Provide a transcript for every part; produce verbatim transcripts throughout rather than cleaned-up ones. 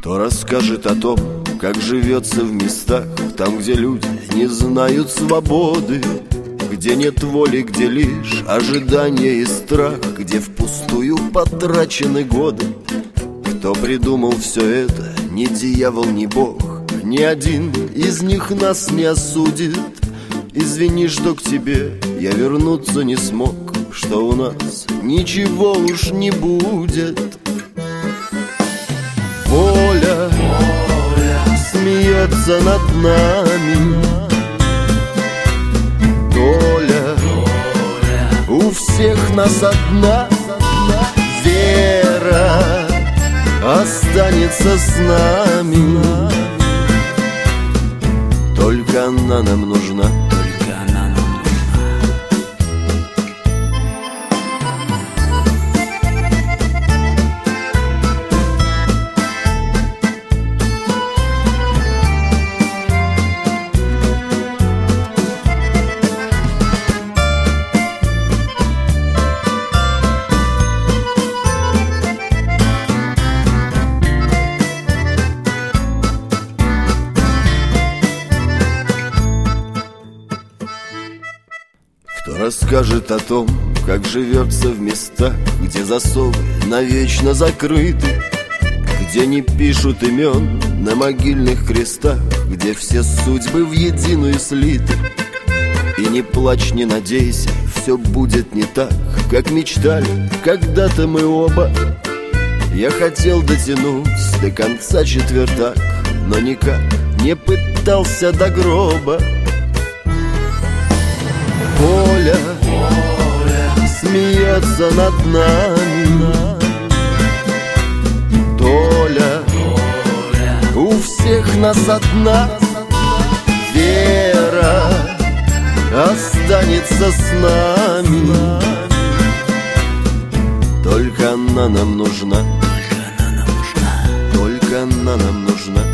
Кто расскажет о том, как живется в местах, там, где люди не знают свободы, где нет воли, где лишь ожидание и страх, где впустую потрачены годы? Кто придумал все это? Ни дьявол, ни Бог, ни один из них нас не осудит. Извини, что к тебе я вернуться не смог, что у нас ничего уж не будет. Воля, воля смеется над нами, доля, доля у всех нас одна, вера останется с нами. Только она нам нужна. Только она нам нужна. Кто расскажет о том, как живется в местах, где засовы навечно закрыты, где не пишут имен на могильных крестах, где все судьбы в единую слиты? И не плачь, не надейся, все будет не так, как мечтали когда-то мы оба. Я хотел дотянуть до конца четвертак, но никак не пытался до гроба. Воля, воля смеется над нами, доля, доля у всех нас одна, вера останется с нами. Только она нам нужна. Только она нам нужна. Только она нам нужна.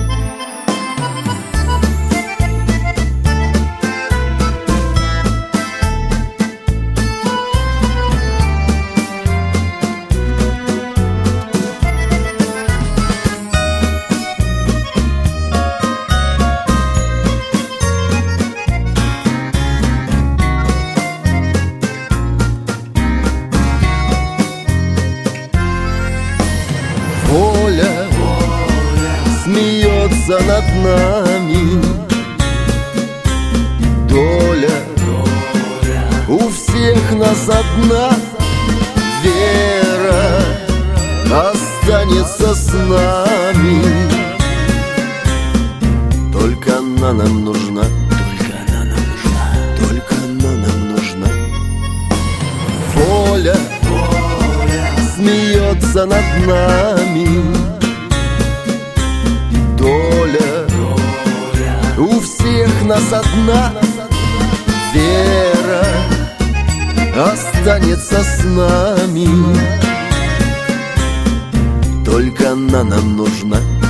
Воля, воля смеется над нами, доля, доля у всех нас одна, вера останется с нами. Только она нам нужна. Только она нам нужна. Только она нам нужна. Воля, смеется над нами, доля, доля у всех нас одна, вера останется с нами. Только она нам нужна.